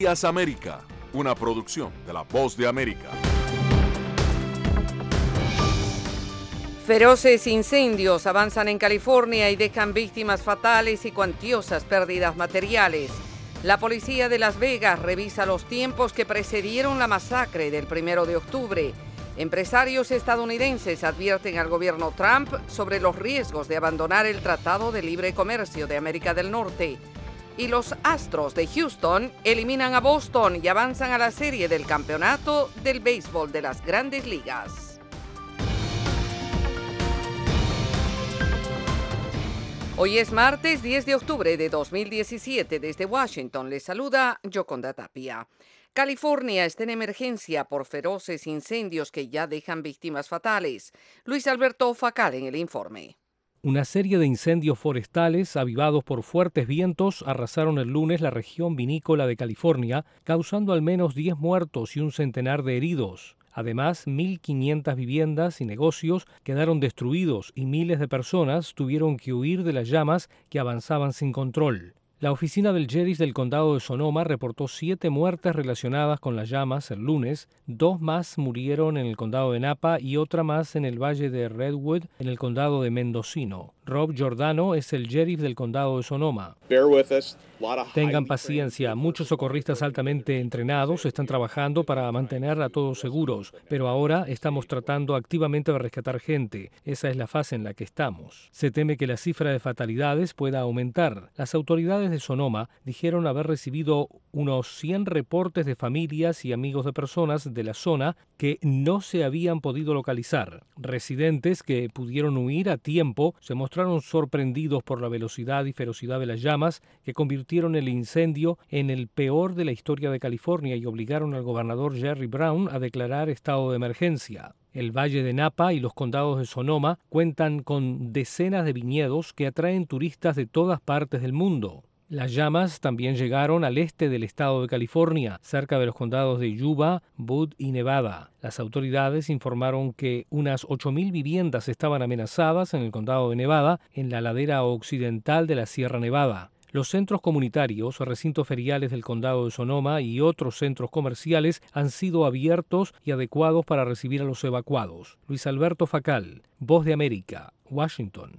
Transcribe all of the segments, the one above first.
Días América, una producción de La Voz de América. Feroces incendios avanzan en California y dejan víctimas fatales y cuantiosas pérdidas materiales. La policía de Las Vegas revisa los tiempos que precedieron la masacre del 1 de octubre. Empresarios estadounidenses advierten al gobierno Trump sobre los riesgos de abandonar el Tratado de Libre Comercio de América del Norte. Y los Astros de Houston eliminan a Boston y avanzan a la serie del campeonato del béisbol de las Grandes Ligas. Hoy es martes 10 de octubre de 2017. Desde Washington les saluda Yoconda Tapia. California está en emergencia por feroces incendios que ya dejan víctimas fatales. Luis Alberto Facal en el informe. Una serie de incendios forestales avivados por fuertes vientos arrasaron el lunes la región vinícola de California, causando al menos 10 muertos y un centenar de heridos. Además, 1.500 viviendas y negocios quedaron destruidos y miles de personas tuvieron que huir de las llamas que avanzaban sin control. La oficina del sheriff del condado de Sonoma reportó 7 muertes relacionadas con las llamas el lunes, 2 más murieron en el condado de Napa y otra más en el valle de Redwood, en el condado de Mendocino. Rob Giordano es el sheriff del condado de Sonoma. Tengan paciencia, muchos socorristas altamente entrenados están trabajando para mantener a todos seguros, pero ahora estamos tratando activamente de rescatar gente. Esa es la fase en la que estamos. Se teme que la cifra de fatalidades pueda aumentar. Las autoridades de Sonoma dijeron haber recibido unos 100 reportes de familias y amigos de personas de la zona que no se habían podido localizar. Residentes que pudieron huir a tiempo se mostraron sorprendidos por la velocidad y ferocidad de las llamas que convirtieron el incendio en el peor de la historia de California y obligaron al gobernador Jerry Brown a declarar estado de emergencia. El Valle de Napa y los condados de Sonoma cuentan con decenas de viñedos que atraen turistas de todas partes del mundo. Las llamas también llegaron al este del estado de California, cerca de los condados de Yuba, Butte y Nevada. Las autoridades informaron que unas 8.000 viviendas estaban amenazadas en el condado de Nevada, en la ladera occidental de la Sierra Nevada. Los centros comunitarios, recintos feriales del condado de Sonoma y otros centros comerciales han sido abiertos y adecuados para recibir a los evacuados. Luis Alberto Facal, Voz de América, Washington.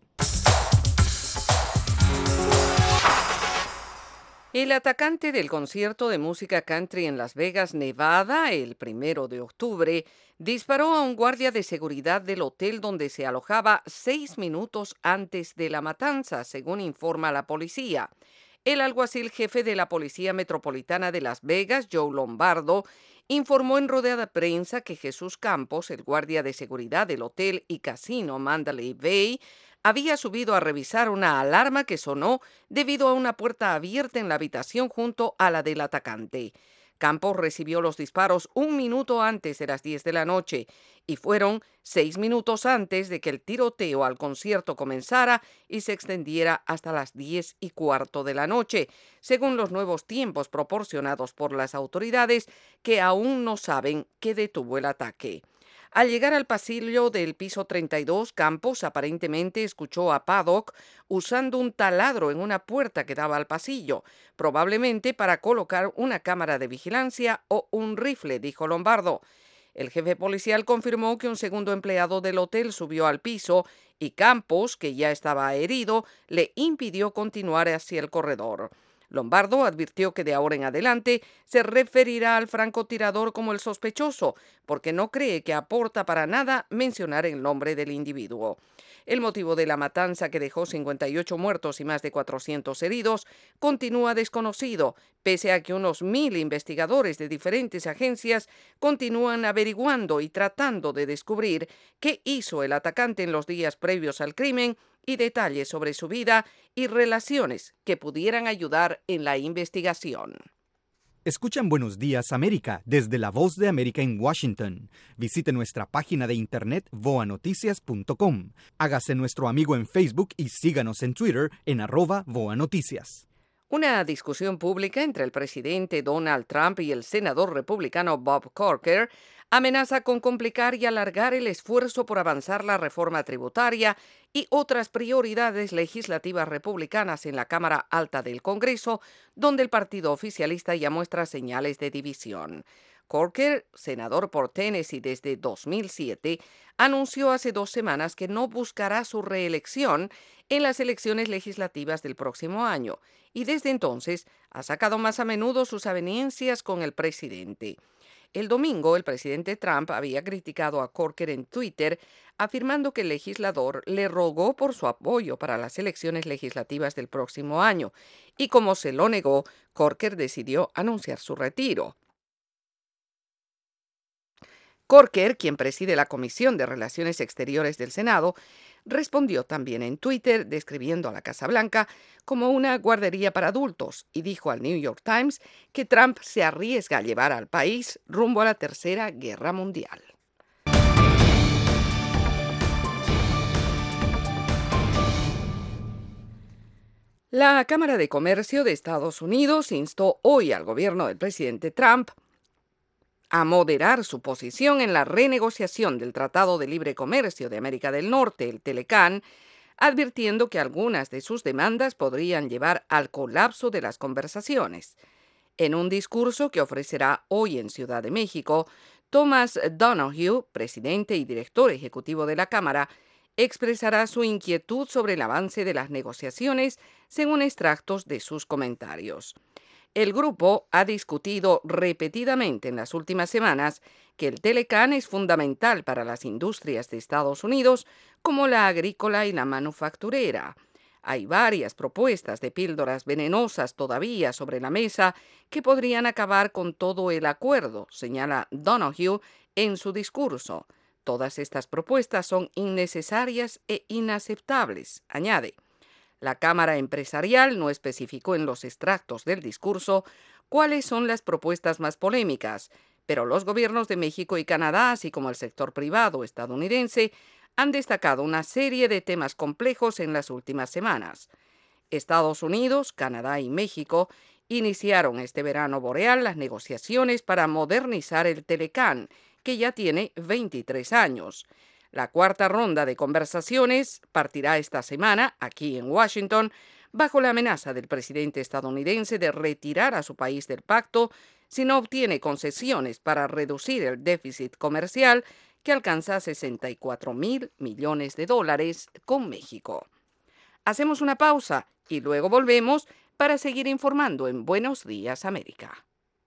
El atacante del concierto de música country en Las Vegas, Nevada, el 1 de octubre, disparó a un guardia de seguridad del hotel donde se alojaba 6 minutos antes de la matanza, según informa la policía. El alguacil jefe de la Policía Metropolitana de Las Vegas, Joe Lombardo, informó en rueda de prensa que Jesús Campos, el guardia de seguridad del hotel y casino Mandalay Bay, había subido a revisar una alarma que sonó debido a una puerta abierta en la habitación junto a la del atacante. Campos recibió los disparos 1 minuto antes de las 10 de la noche y fueron 6 minutos antes de que el tiroteo al concierto comenzara y se extendiera hasta las 10:15 de la noche, según los nuevos tiempos proporcionados por las autoridades que aún no saben qué detuvo el ataque. Al llegar al pasillo del piso 32, Campos aparentemente escuchó a Paddock usando un taladro en una puerta que daba al pasillo, probablemente para colocar una cámara de vigilancia o un rifle, dijo Lombardo. El jefe policial confirmó que un segundo empleado del hotel subió al piso y Campos, que ya estaba herido, le impidió continuar hacia el corredor. Lombardo advirtió que de ahora en adelante se referirá al francotirador como el sospechoso, porque no cree que aporta para nada mencionar el nombre del individuo. El motivo de la matanza, que dejó 58 muertos y más de 400 heridos, continúa desconocido, pese a que unos 1.000 investigadores de diferentes agencias continúan averiguando y tratando de descubrir qué hizo el atacante en los días previos al crimen y detalles sobre su vida y relaciones que pudieran ayudar en la investigación. Escuchan Buenos Días América desde La Voz de América en Washington. Visite nuestra página de internet voanoticias.com. Hágase nuestro amigo en Facebook y síganos en Twitter en @voanoticias. Una discusión pública entre el presidente Donald Trump y el senador republicano Bob Corker amenaza con complicar y alargar el esfuerzo por avanzar la reforma tributaria y otras prioridades legislativas republicanas en la Cámara Alta del Congreso, donde el partido oficialista ya muestra señales de división. Corker, senador por Tennessee desde 2007, anunció hace 2 semanas que no buscará su reelección en las elecciones legislativas del próximo año y desde entonces ha sacado más a menudo sus avenencias con el presidente. El domingo, el presidente Trump había criticado a Corker en Twitter, afirmando que el legislador le rogó por su apoyo para las elecciones legislativas del próximo año, y como se lo negó, Corker decidió anunciar su retiro. Corker, quien preside la Comisión de Relaciones Exteriores del Senado, respondió también en Twitter describiendo a la Casa Blanca como una guardería para adultos y dijo al New York Times que Trump se arriesga a llevar al país rumbo a la Tercera Guerra Mundial. La Cámara de Comercio de Estados Unidos instó hoy al gobierno del presidente Trump a moderar su posición en la renegociación del Tratado de Libre Comercio de América del Norte, el TELECAN, advirtiendo que algunas de sus demandas podrían llevar al colapso de las conversaciones. En un discurso que ofrecerá hoy en Ciudad de México, Thomas Donohue, presidente y director ejecutivo de la Cámara, expresará su inquietud sobre el avance de las negociaciones según extractos de sus comentarios. El grupo ha discutido repetidamente en las últimas semanas que el TELECAN es fundamental para las industrias de Estados Unidos, como la agrícola y la manufacturera. Hay varias propuestas de píldoras venenosas todavía sobre la mesa que podrían acabar con todo el acuerdo, señala Donohue en su discurso. Todas estas propuestas son innecesarias e inaceptables, añade. La Cámara Empresarial no especificó en los extractos del discurso cuáles son las propuestas más polémicas, pero los gobiernos de México y Canadá, así como el sector privado estadounidense, han destacado una serie de temas complejos en las últimas semanas. Estados Unidos, Canadá y México iniciaron este verano boreal las negociaciones para modernizar el TELECAN, que ya tiene 23 años. La cuarta ronda de conversaciones partirá esta semana aquí en Washington bajo la amenaza del presidente estadounidense de retirar a su país del pacto si no obtiene concesiones para reducir el déficit comercial que alcanza $64,000 millones con México. Hacemos una pausa y luego volvemos para seguir informando en Buenos Días, América.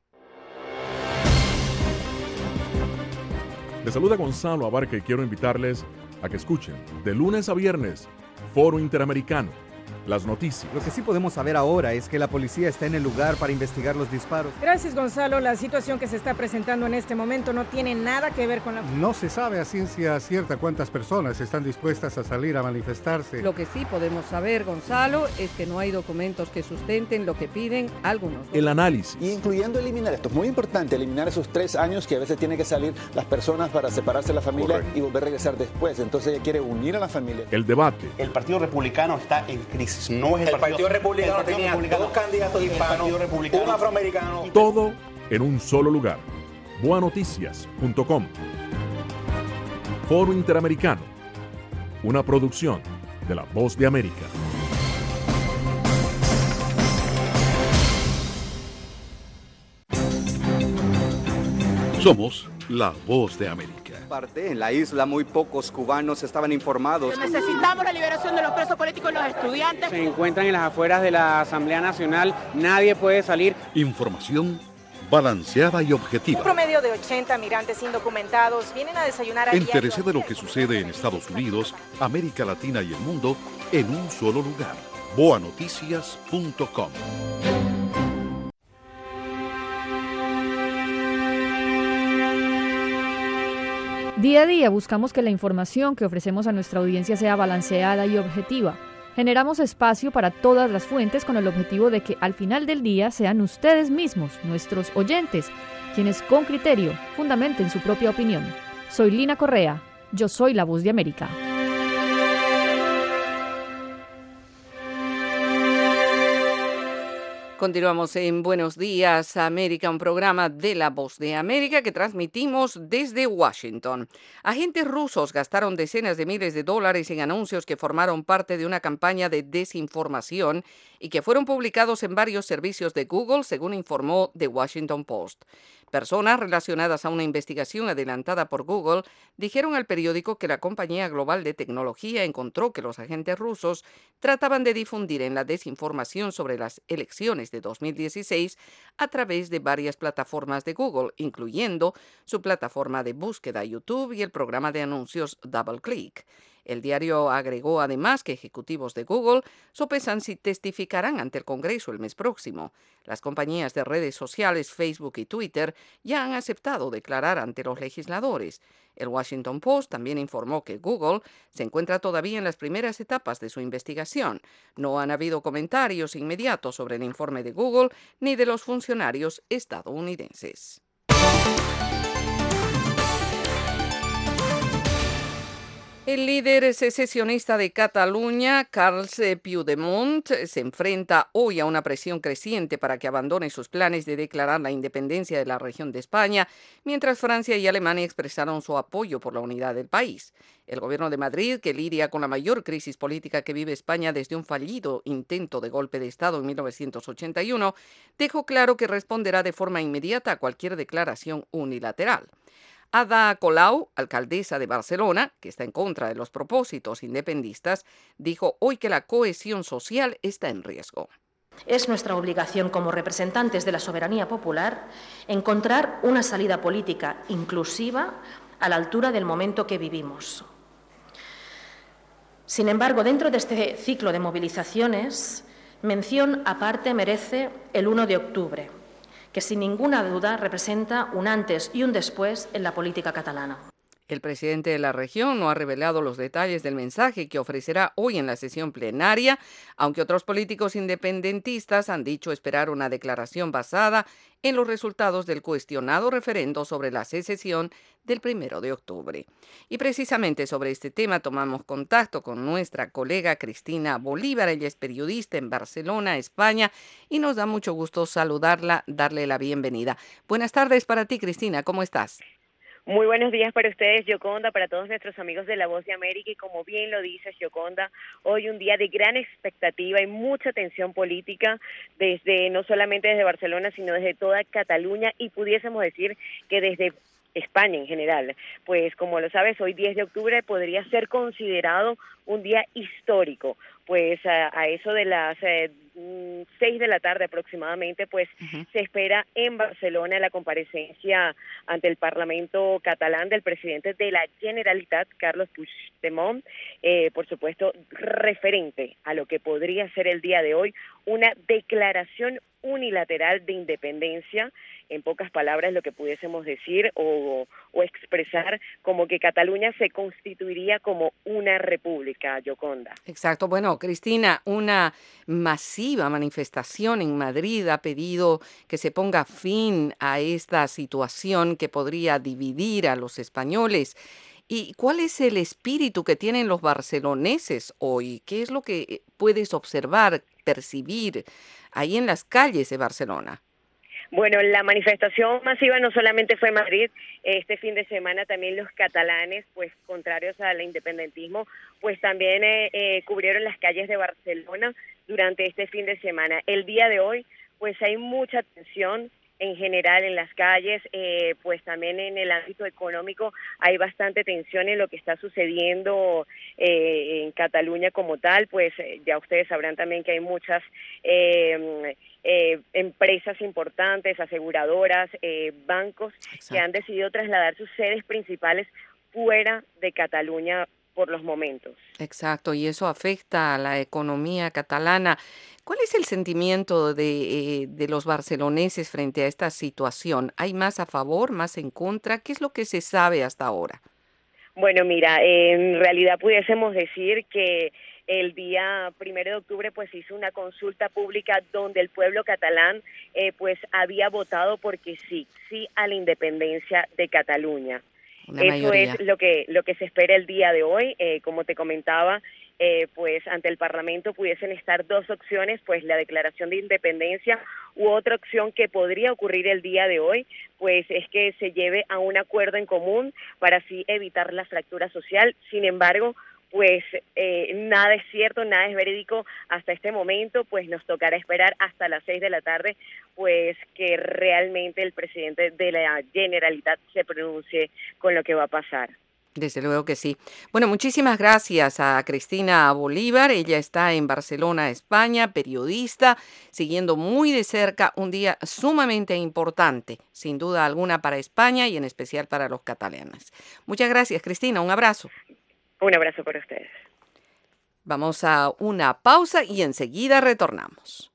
Les saluda Gonzalo Abarca y quiero invitarles a que escuchen de lunes a viernes Foro Interamericano, las noticias. Lo que sí podemos saber ahora es que la policía está en el lugar para investigar los disparos. Gracias, Gonzalo. La situación que se está presentando en este momento no tiene nada que ver con la... No se sabe a ciencia cierta cuántas personas están dispuestas a salir a manifestarse. Lo que sí podemos saber, Gonzalo, es que no hay documentos que sustenten lo que piden algunos. El análisis. Incluyendo eliminar, esto es muy importante, eliminar esos 3 años que a veces tienen que salir las personas para separarse de la familia. Correcto. Y volver a regresar después. Entonces ella quiere unir a la familia. El debate. El Partido Republicano está en crisis. No es el Partido Republicano tenía 2 candidatos hispanos, un afroamericano. Todo en un solo lugar. boanoticias.com. Foro Interamericano, una producción de La Voz de América. Somos La Voz de América. En la isla muy pocos cubanos estaban informados. Necesitamos la liberación de los presos políticos y los estudiantes. Se encuentran en las afueras de la Asamblea Nacional, nadie puede salir. Información balanceada y objetiva. Un promedio de 80 migrantes indocumentados vienen a desayunar a diario. Entérese de lo que sucede en Estados Unidos, América Latina y el mundo en un solo lugar. boanoticias.com. Día a día buscamos que la información que ofrecemos a nuestra audiencia sea balanceada y objetiva. Generamos espacio para todas las fuentes con el objetivo de que al final del día sean ustedes mismos, nuestros oyentes, quienes con criterio fundamenten su propia opinión. Soy Lina Correa, yo soy La Voz de América. Continuamos en Buenos Días América, un programa de La Voz de América que transmitimos desde Washington. Agentes rusos gastaron decenas de miles de dólares en anuncios que formaron parte de una campaña de desinformación y que fueron publicados en varios servicios de Google, según informó The Washington Post. Personas relacionadas a una investigación adelantada por Google dijeron al periódico que la compañía global de tecnología encontró que los agentes rusos trataban de difundir en la desinformación sobre las elecciones de 2016 a través de varias plataformas de Google, incluyendo su plataforma de búsqueda YouTube y el programa de anuncios DoubleClick. El diario agregó además que ejecutivos de Google sopesan si testificarán ante el Congreso el mes próximo. Las compañías de redes sociales Facebook y Twitter ya han aceptado declarar ante los legisladores. El Washington Post también informó que Google se encuentra todavía en las primeras etapas de su investigación. No han habido comentarios inmediatos sobre el informe de Google ni de los funcionarios estadounidenses. El líder secesionista de Cataluña, Carles Puigdemont, se enfrenta hoy a una presión creciente para que abandone sus planes de declarar la independencia de la región de España, mientras Francia y Alemania expresaron su apoyo por la unidad del país. El gobierno de Madrid, que lidia con la mayor crisis política que vive España desde un fallido intento de golpe de Estado en 1981, dejó claro que responderá de forma inmediata a cualquier declaración unilateral. Ada Colau, alcaldesa de Barcelona, que está en contra de los propósitos independistas, dijo hoy que la cohesión social está en riesgo. Es nuestra obligación como representantes de la soberanía popular encontrar una salida política inclusiva a la altura del momento que vivimos. Sin embargo, dentro de este ciclo de movilizaciones, mención aparte merece el 1 de octubre, que sin ninguna duda representa un antes y un después en la política catalana. El presidente de la región no ha revelado los detalles del mensaje que ofrecerá hoy en la sesión plenaria, aunque otros políticos independentistas han dicho esperar una declaración basada en los resultados del cuestionado referendo sobre la secesión del 1 de octubre. Y precisamente sobre este tema tomamos contacto con nuestra colega Cristina Bolívar. Ella es periodista en Barcelona, España, y nos da mucho gusto saludarla, darle la bienvenida. Buenas tardes para ti, Cristina, ¿cómo estás? Muy buenos días para ustedes, Yoconda, para todos nuestros amigos de La Voz de América, y como bien lo dices, Yoconda, hoy un día de gran expectativa y mucha tensión política, no solamente desde Barcelona, sino desde toda Cataluña, y pudiésemos decir que desde España en general. Pues como lo sabes, hoy 10 de octubre podría ser considerado un día histórico, pues a eso de las 6 de la tarde aproximadamente, pues se espera en Barcelona la comparecencia ante el Parlamento catalán del presidente de la Generalitat, Carles Puigdemont, por supuesto referente a lo que podría ser el día de hoy una declaración unilateral de independencia, en pocas palabras lo que pudiésemos decir o expresar como que Cataluña se constituiría como una república, Yoconda. Exacto. Bueno, Cristina, una masiva manifestación en Madrid ha pedido que se ponga fin a esta situación que podría dividir a los españoles. ¿Y cuál es el espíritu que tienen los barceloneses hoy? ¿Qué es lo que puedes observar, percibir ahí en las calles de Barcelona? Bueno, la manifestación masiva no solamente fue en Madrid, este fin de semana también los catalanes, pues contrarios al independentismo, pues también cubrieron las calles de Barcelona durante este fin de semana. El día de hoy, pues hay mucha tensión en general en las calles, pues también en el ámbito económico hay bastante tensión en lo que está sucediendo en Cataluña como tal, pues ya ustedes sabrán también que hay muchas empresas importantes, aseguradoras, bancos, exacto, que han decidido trasladar sus sedes principales fuera de Cataluña por los momentos. Exacto, y eso afecta a la economía catalana. ¿Cuál es el sentimiento de los barceloneses frente a esta situación? ¿Hay más a favor, más en contra? ¿Qué es lo que se sabe hasta ahora? Bueno, mira, en realidad pudiésemos decir que el día 1 de octubre pues hizo una consulta pública donde el pueblo catalán pues había votado porque sí a la independencia de Cataluña. Eso es lo que se espera el día de hoy. Como te comentaba, pues ante el Parlamento pudiesen estar dos opciones, pues la declaración de independencia u otra opción que podría ocurrir el día de hoy, pues es que se lleve a un acuerdo en común para así evitar la fractura social. Sin embargo, pues nada es cierto, nada es verídico hasta este momento, pues nos tocará esperar hasta las 6 de la tarde, pues que realmente el presidente de la Generalitat se pronuncie con lo que va a pasar. Desde luego que sí. Bueno, muchísimas gracias a Cristina Bolívar. Ella está en Barcelona, España, periodista, siguiendo muy de cerca un día sumamente importante, sin duda alguna para España y en especial para los catalanes. Muchas gracias, Cristina. Un abrazo. Un abrazo para ustedes. Vamos a una pausa y enseguida retornamos.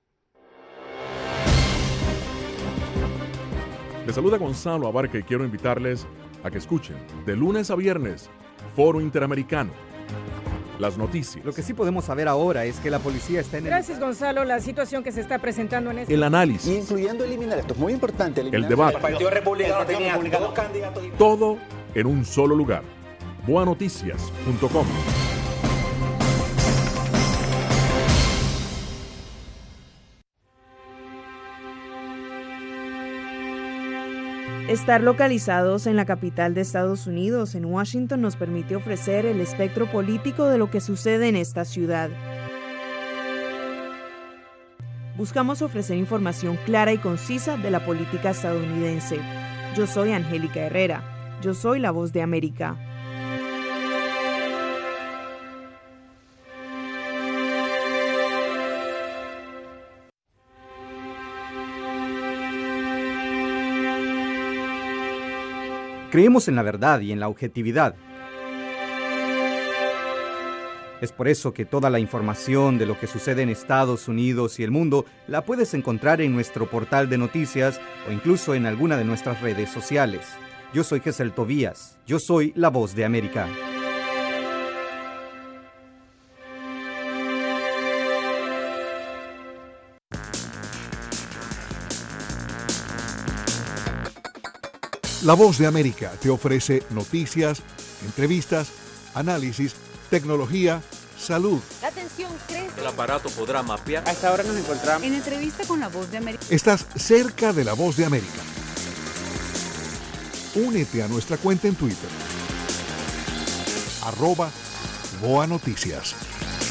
Les saluda Gonzalo Abarca y quiero invitarles a que escuchen de lunes a viernes Foro Interamericano. Las noticias. Lo que sí podemos saber ahora es que la policía está en Gracias, Gonzalo. La situación que se está presentando en este... El análisis. Incluyendo eliminar, esto es muy importante. El debate. El Partido Republicano tenía dos candidatos. Todo en un solo lugar. boanoticias.com. Estar localizados en la capital de Estados Unidos, en Washington, nos permite ofrecer el espectro político de lo que sucede en esta ciudad. Buscamos ofrecer información clara y concisa de la política estadounidense. Yo soy Angélica Herrera. Yo soy la Voz de América. Creemos en la verdad y en la objetividad. Es por eso que toda la información de lo que sucede en Estados Unidos y el mundo la puedes encontrar en nuestro portal de noticias o incluso en alguna de nuestras redes sociales. Yo soy Gesel Tobías. Yo soy la Voz de América. La Voz de América te ofrece noticias, entrevistas, análisis, tecnología, salud. La atención crece. El aparato podrá mapear. A esta hora nos encontramos En entrevista con La Voz de América. Estás cerca de La Voz de América. Únete a nuestra cuenta en Twitter. @BoaNoticias.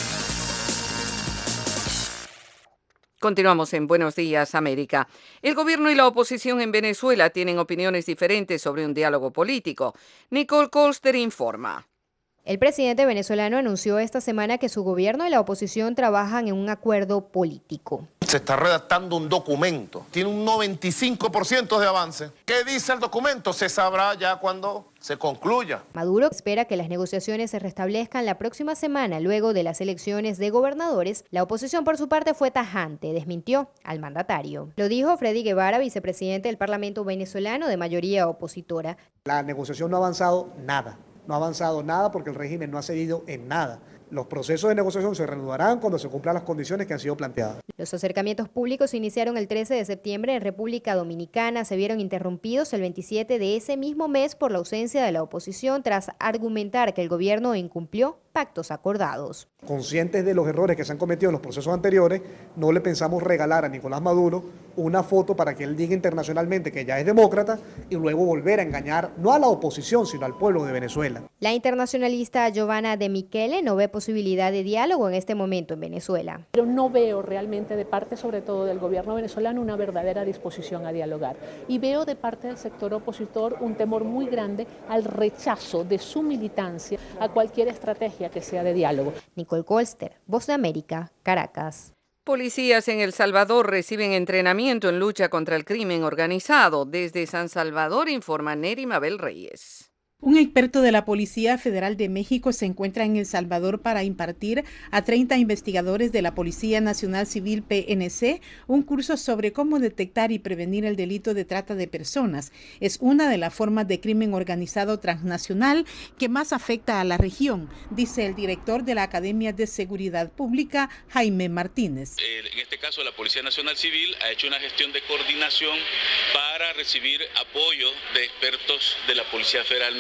Continuamos en Buenos Días, América. El gobierno y la oposición en Venezuela tienen opiniones diferentes sobre un diálogo político. Nicole Colster informa. El presidente venezolano anunció esta semana que su gobierno y la oposición trabajan en un acuerdo político. Se está redactando un documento, tiene un 95% de avance. ¿Qué dice el documento? Se sabrá ya cuando se concluya. Maduro espera que las negociaciones se restablezcan la próxima semana luego de las elecciones de gobernadores. La oposición por su parte fue tajante, desmintió al mandatario. Lo dijo Freddy Guevara, vicepresidente del Parlamento venezolano de mayoría opositora. La negociación no ha avanzado nada. No ha avanzado nada porque el régimen no ha cedido en nada. Los procesos de negociación se reanudarán cuando se cumplan las condiciones que han sido planteadas. Los acercamientos públicos se iniciaron el 13 de septiembre en República Dominicana. Se vieron interrumpidos el 27 de ese mismo mes por la ausencia de la oposición tras argumentar que el gobierno incumplió pactos acordados. Conscientes de los errores que se han cometido en los procesos anteriores, no le pensamos regalar a Nicolás Maduro una foto para que él diga internacionalmente que ya es demócrata y luego volver a engañar no a la oposición, sino al pueblo de Venezuela. La internacionalista Giovanna De Michele no ve posibilidad de diálogo en este momento en Venezuela. Pero no veo realmente de parte, sobre todo del gobierno venezolano, una verdadera disposición a dialogar. Y veo de parte del sector opositor un temor muy grande al rechazo de su militancia a cualquier estrategia que sea de diálogo. Nicole Colster, Voz de América, Caracas. Policías en El Salvador reciben entrenamiento en lucha contra el crimen organizado. Desde San Salvador informa Neri Mabel Reyes. Un experto de la Policía Federal de México se encuentra en El Salvador para impartir a 30 investigadores de la Policía Nacional Civil PNC un curso sobre cómo detectar y prevenir el delito de trata de personas. Es una de las formas de crimen organizado transnacional que más afecta a la región, dice el director de la Academia de Seguridad Pública, Jaime Martínez. En este caso, la Policía Nacional Civil ha hecho una gestión de coordinación para recibir apoyo de expertos de la Policía Federal Mexicana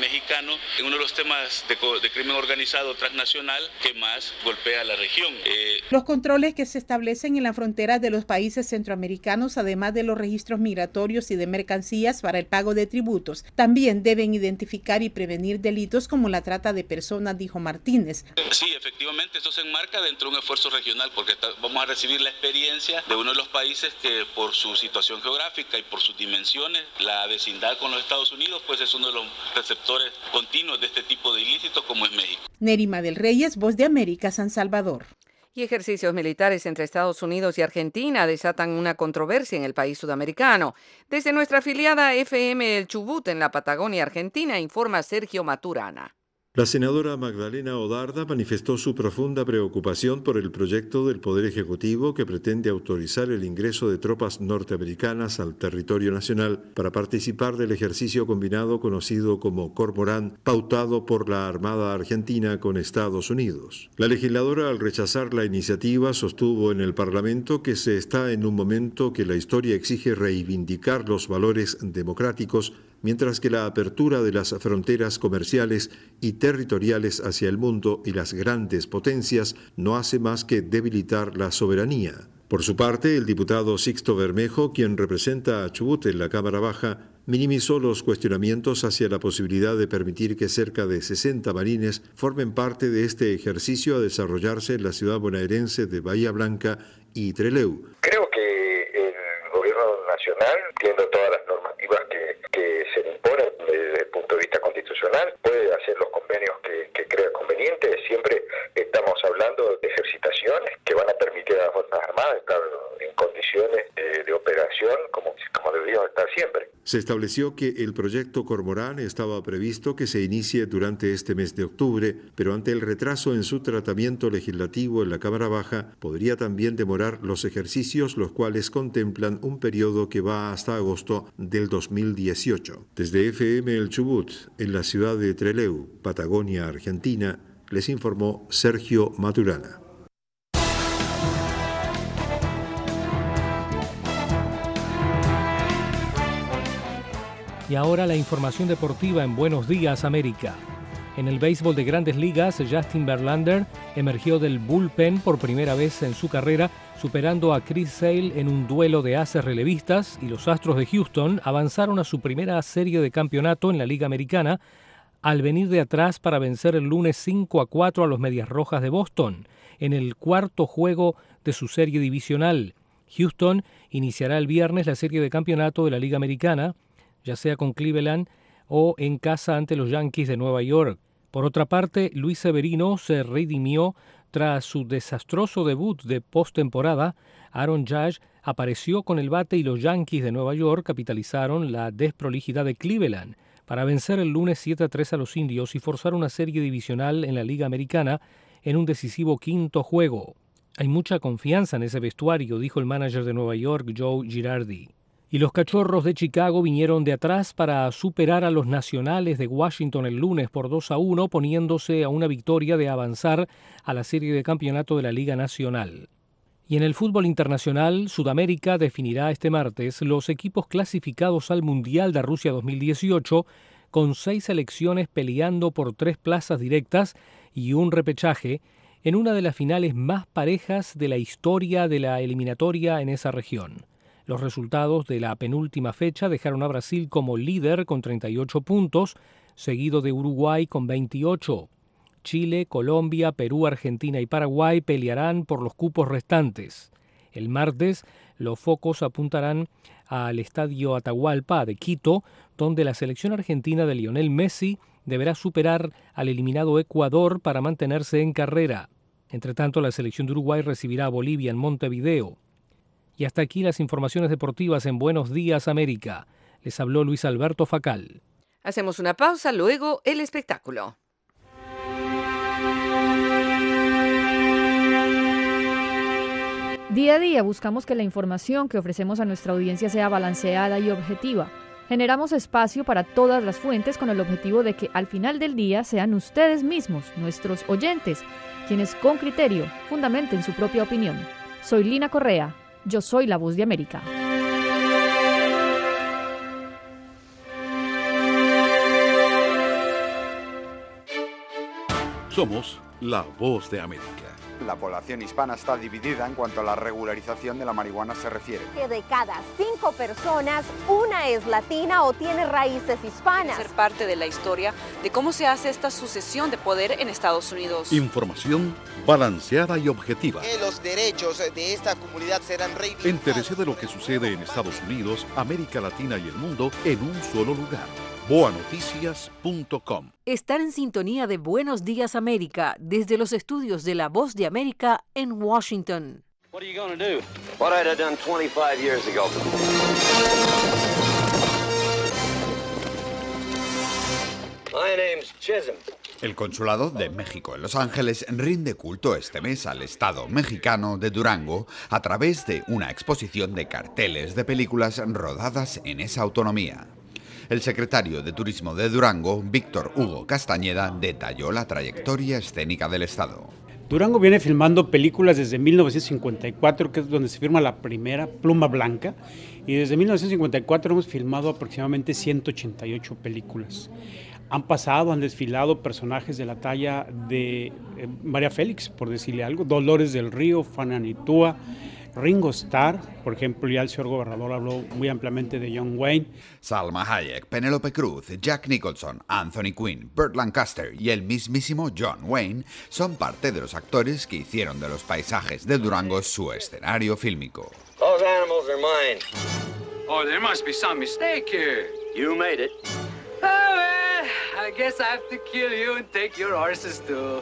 mexicano, en uno de los temas de crimen organizado transnacional que más golpea a la región. Los controles que se establecen en la frontera de los países centroamericanos, además de los registros migratorios y de mercancías para el pago de tributos, también deben identificar y prevenir delitos como la trata de personas, dijo Martínez. Sí, efectivamente, esto se enmarca dentro de un esfuerzo regional porque vamos a recibir la experiencia de uno de los países que por su situación geográfica y por sus dimensiones, la vecindad con los Estados Unidos, pues es uno de los receptores continuos de este tipo de ilícitos como es México. Nerima del Reyes, Voz de América, San Salvador. Y ejercicios militares entre Estados Unidos y Argentina desatan una controversia en el país sudamericano. Desde nuestra afiliada FM El Chubut en la Patagonia Argentina, informa Sergio Maturana. La senadora Magdalena Odarda manifestó su profunda preocupación por el proyecto del Poder Ejecutivo que pretende autorizar el ingreso de tropas norteamericanas al territorio nacional para participar del ejercicio combinado conocido como Cormorán, pautado por la Armada Argentina con Estados Unidos. La legisladora, al rechazar la iniciativa, sostuvo en el Parlamento que se está en un momento que la historia exige reivindicar los valores democráticos, mientras que la apertura de las fronteras comerciales y territoriales hacia el mundo y las grandes potencias no hace más que debilitar la soberanía. Por su parte, el diputado Sixto Bermejo, quien representa a Chubut en la Cámara Baja, minimizó los cuestionamientos hacia la posibilidad de permitir que cerca de 60 marines formen parte de este ejercicio a desarrollarse en la ciudad bonaerense de Bahía Blanca y Trelew. Creo que el gobierno nacional, viendo todas las normativas que se le imponen desde el punto de vista constitucional, puede hacer los convenios que crea conveniente. Siempre estamos hablando de ejercitaciones que van a permitir a las Fuerzas Armadas estar en condiciones de operación como deberían estar siempre. Se estableció que el proyecto Cormorán estaba previsto que se inicie durante este mes de octubre, pero ante el retraso en su tratamiento legislativo en la Cámara Baja, podría también demorar los ejercicios, los cuales contemplan un periodo que va hasta agosto del 2018. Desde FM El Chubut, en la ciudad de Trelew, Patagonia, Argentina, les informó Sergio Maturana. Y ahora la información deportiva en Buenos Días, América. En el béisbol de Grandes Ligas, Justin Verlander emergió del bullpen por primera vez en su carrera, superando a Chris Sale en un duelo de ases relevistas, y los Astros de Houston avanzaron a su primera serie de campeonato en la Liga Americana al venir de atrás para vencer el lunes 5-4 a los Medias Rojas de Boston, en el cuarto juego de su serie divisional. Houston iniciará el viernes la serie de campeonato de la Liga Americana, ya sea con Cleveland o en casa ante los Yankees de Nueva York. Por otra parte, Luis Severino se redimió tras su desastroso debut de postemporada. Aaron Judge apareció con el bate y los Yankees de Nueva York capitalizaron la desprolijidad de Cleveland para vencer el lunes 7-3 a los Indios y forzar una serie divisional en la Liga Americana en un decisivo quinto juego. Hay mucha confianza en ese vestuario, dijo el manager de Nueva York, Joe Girardi. Y los Cachorros de Chicago vinieron de atrás para superar a los Nacionales de Washington el lunes por 2-1, poniéndose a una victoria de avanzar a la serie de campeonato de la Liga Nacional. Y en el fútbol internacional, Sudamérica definirá este martes los equipos clasificados al Mundial de Rusia 2018, con 6 selecciones peleando por 3 plazas directas y un repechaje, en una de las finales más parejas de la historia de la eliminatoria en esa región. Los resultados de la penúltima fecha dejaron a Brasil como líder con 38 puntos, seguido de Uruguay con 28. Chile, Colombia, Perú, Argentina y Paraguay pelearán por los cupos restantes. El martes, los focos apuntarán al Estadio Atahualpa de Quito, donde la selección argentina de Lionel Messi deberá superar al eliminado Ecuador para mantenerse en carrera. Entre tanto, la selección de Uruguay recibirá a Bolivia en Montevideo. Y hasta aquí las informaciones deportivas en Buenos Días, América. Les habló Luis Alberto Facal. Hacemos una pausa, luego el espectáculo. Día a día buscamos que la información que ofrecemos a nuestra audiencia sea balanceada y objetiva. Generamos espacio para todas las fuentes con el objetivo de que al final del día sean ustedes mismos, nuestros oyentes, quienes con criterio fundamenten su propia opinión. Soy Lina Correa. Yo soy la Voz de América. Somos la voz de América. La población hispana está dividida en cuanto a la regularización de la marihuana se refiere. Que de cada 5 personas, una es latina o tiene raíces hispanas. Ser parte de la historia de cómo se hace esta sucesión de poder en Estados Unidos. Información balanceada y objetiva. Que los derechos de esta comunidad serán reivindicados. Entérese de lo que sucede en Estados Unidos, América Latina y el mundo en un solo lugar. boanoticias.com. Estar en sintonía de Buenos Días América desde los estudios de La Voz de América en Washington. What are you going to do? What I'd have done 25 years ago. My name's Chisholm. El Consulado de México en Los Ángeles rinde culto este mes al Estado mexicano de Durango a través de una exposición de carteles de películas rodadas en esa autonomía. El secretario de Turismo de Durango, Víctor Hugo Castañeda, detalló la trayectoria escénica del estado. Durango viene filmando películas desde 1954, que es donde se firma la primera Pluma Blanca, y desde 1954 hemos filmado aproximadamente 188 películas. Han desfilado personajes de la talla de María Félix, por decirle algo, Dolores del Río, Fananitúa, Ringo Starr, por ejemplo, ya el señor gobernador habló muy ampliamente de John Wayne. Salma Hayek, Penélope Cruz, Jack Nicholson, Anthony Quinn, Burt Lancaster y el mismísimo John Wayne son parte de los actores que hicieron de los paisajes de Durango su escenario fílmico. Those animals are mine. Oh, there must be some mistake here. You made it. Oh, well, I guess I have to kill you and take your horses too.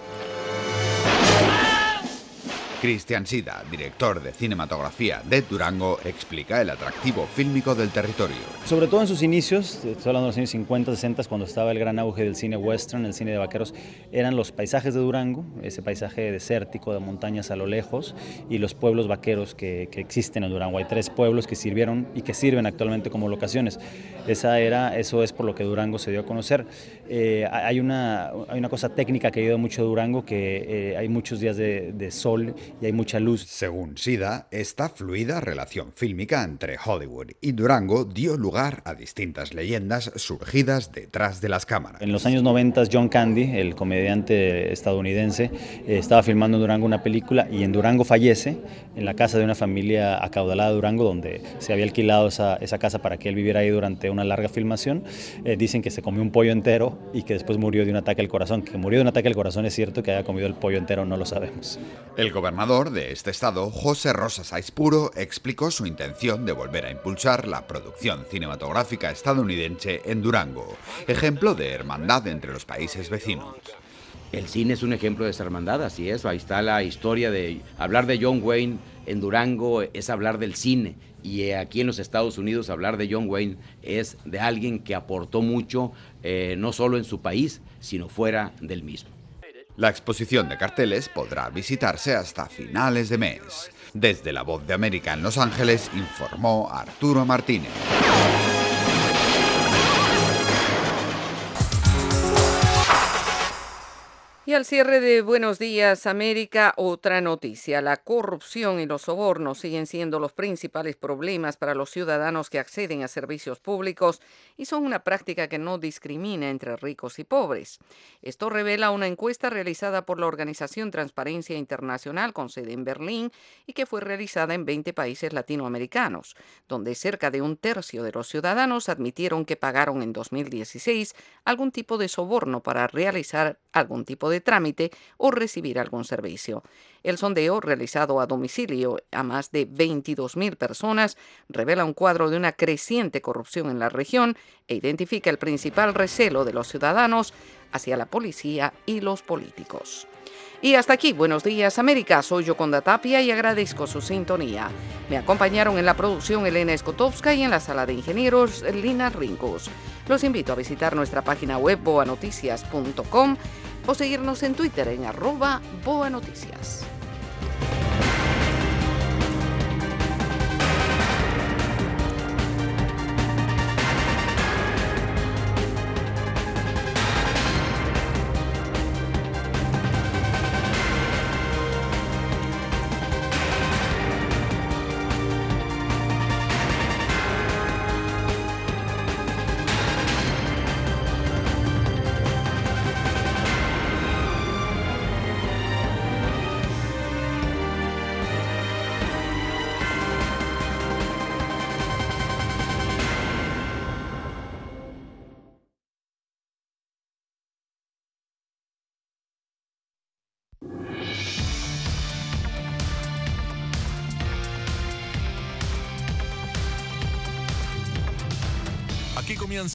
Cristian Sida, director de cinematografía de Durango, explica el atractivo fílmico del territorio. Sobre todo en sus inicios, estoy hablando de los años 50, 60, cuando estaba el gran auge del cine western, el cine de vaqueros, eran los paisajes de Durango, ese paisaje desértico de montañas a lo lejos, y los pueblos vaqueros que existen en Durango. Hay 3 pueblos que sirvieron y que sirven actualmente como locaciones. Eso es por lo que Durango se dio a conocer. Hay una cosa técnica que ayuda mucho a Durango, que hay muchos días de sol y hay mucha luz. Según Sida, esta fluida relación fílmica entre Hollywood y Durango dio lugar a distintas leyendas surgidas detrás de las cámaras. En los años 90, John Candy, el comediante estadounidense, estaba filmando en Durango una película y en Durango fallece, en la casa de una familia acaudalada de Durango, donde se había alquilado esa casa para que él viviera ahí durante una larga filmación. Dicen que se comió un pollo entero y que después murió de un ataque al corazón. Que murió de un ataque al corazón es cierto, que haya comido el pollo entero no lo sabemos. El gobernador de este estado, José Rosas Aispuro, explicó su intención de volver a impulsar la producción cinematográfica estadounidense en Durango, ejemplo de hermandad entre los países vecinos. El cine es un ejemplo de esa hermandad, así es, ahí está la historia de hablar de John Wayne en Durango, es hablar del cine, y aquí en los Estados Unidos hablar de John Wayne es de alguien que aportó mucho, no solo en su país, sino fuera del mismo. La exposición de carteles podrá visitarse hasta finales de mes. Desde La Voz de América en Los Ángeles, informó Arturo Martínez. Y al cierre de Buenos Días América, otra noticia. La corrupción y los sobornos siguen siendo los principales problemas para los ciudadanos que acceden a servicios públicos y son una práctica que no discrimina entre ricos y pobres. Esto revela una encuesta realizada por la organización Transparencia Internacional con sede en Berlín y que fue realizada en 20 países latinoamericanos, donde cerca de 1/3 de los ciudadanos admitieron que pagaron en 2016 algún tipo de soborno para realizar algún tipo de trámite o recibir algún servicio. El sondeo, realizado a domicilio a más de 22,000 personas, revela un cuadro de una creciente corrupción en la región e identifica el principal recelo de los ciudadanos hacia la policía y los políticos. Y hasta aquí, Buenos Días América. Soy Yoconda Tapia y agradezco su sintonía. Me acompañaron en la producción Elena Skotowska y en la sala de ingenieros Lina Rincos. Los invito a visitar nuestra página web boanoticias.com o seguirnos en Twitter en @boanoticias. Aquí comienza